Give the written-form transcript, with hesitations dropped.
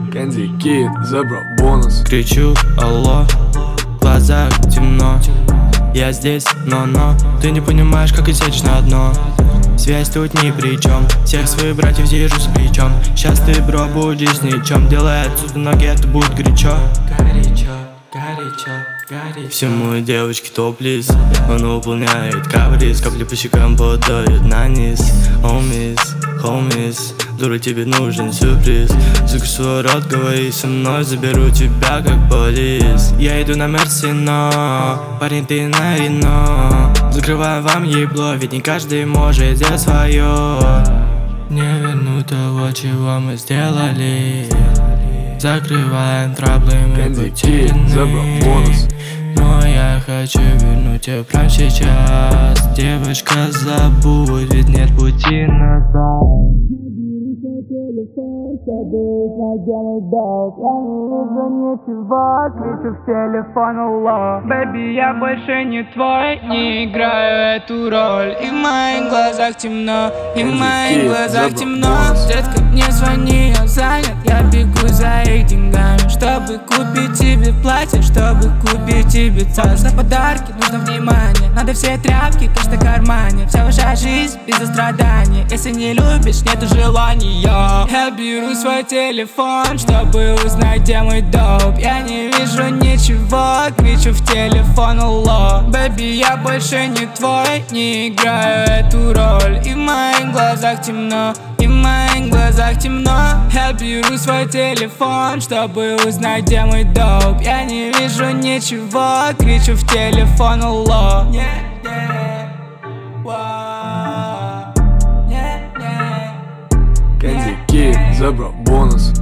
Кэнди Кид, Зебра, бонус. Кричу, алло, в глазах темно. Я здесь, но ты не понимаешь, как и сядешь на дно. Связь тут ни при чем, всех своих братьев держу с плечом. Сейчас ты, бро, будешь ничем. Делай отсюда ноги, это будет горячо. Горячо, горячо, горячо. Всему девочке топ-лист, он выполняет каприз. Капли по щекам подают на низ. Homies, дура, тебе нужен сюрприз. Закрой свой рот, говори со мной, заберу тебя как полис. Я иду на Мерси, но парень, ты на Рено. Закрываю вам ебло, ведь не каждый может сделать свое. Не верну того, чего мы сделали. Закрываем траблы, мы потеряны. Но я хочу вернуть тебя прямо сейчас. Девочка, забудь, ведь нет пути назад. Телефон, чтобы узнать, где мой долг. Я не вижу ничего, кричу в телефон, алло. Бэби, я больше не твой, не играю эту роль. И в моих глазах темно, и в моих глазах темно. Детка, не звони, я занят, я бегу за их деньгами. Чтобы купить тебе платье, чтобы купить тебе царь. За подарки нужно внимание, надо все тряпки, кэш на кармане. Вся ваша жизнь без страдания. Если не любишь, нету желания. Я беру свой телефон, чтобы узнать, где мой доп. Я не вижу ничего, кричу в телефон, алло. Бэби, я больше не твой, не играю эту роль. И в моих глазах темно, и в моих глазах темно. Я беру свой телефон, чтобы узнать, где мой доп. Я не вижу ничего, кричу в телефон, алло. Кэнди Кид, Зебра, бонус.